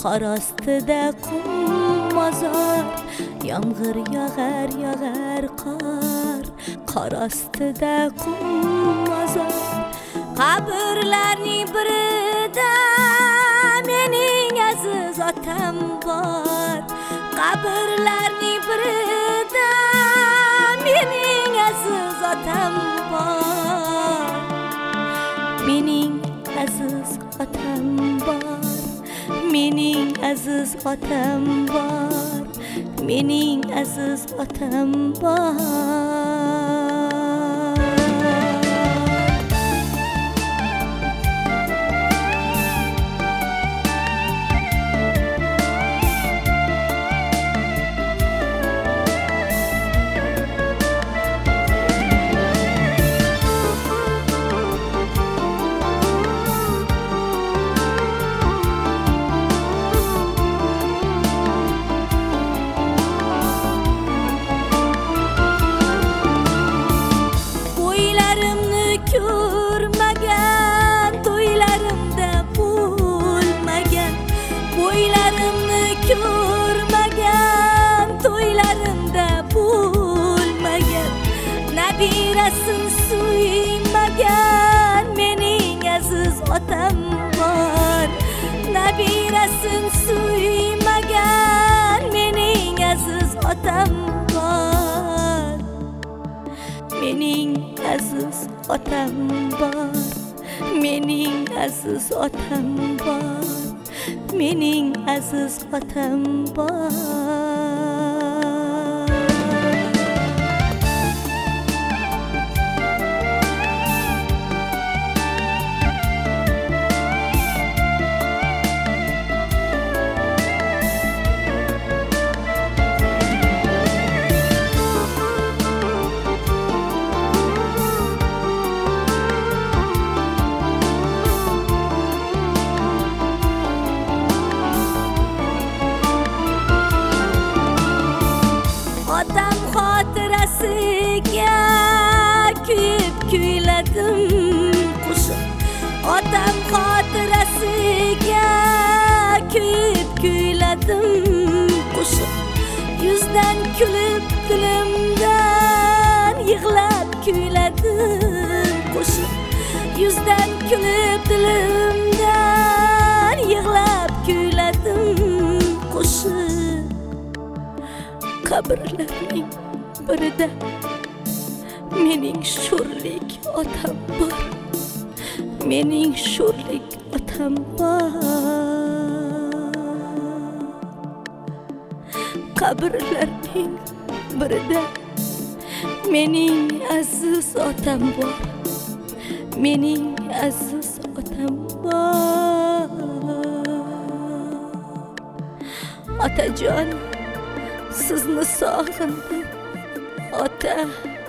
qor ostida qum mozor, yomg'ir yog'ar qor ostida qum mozor. Qabrlarning birida mening aziz otam bor, qabrlarning birida mening aziz otam bor, mening aziz otam bor, mening aziz otam bor, mening aziz otam bor. Ko'rmagan to'ylarimda bo'lmagan, bo'ylarimni ko'rmagan to'ylarimda bo'lmagan, nabirasin suymagan mening aziz otam bor, nabirasin suymagan mening aziz otam bor, mening aziz otam bor, mening aziz otam bor, mening aziz otam bor. Otam xotirasiga kuyib kuyladim qo'shiq, otam xotirasiga kuyib kuyladim qo'shiq, yuzdan kulib dilimdan yig'lab kuyladim qo'shiq, yuzdan kulib dilimdan yig'lab kuyladim qo'shiq. Qabrlarning birida mening sho'rlik otam bor, mening sho'rlik otam bor. Qabrlarning birida mening aziz otam bor, mening aziz otam bor. Otajon, sizni sog'indim ota.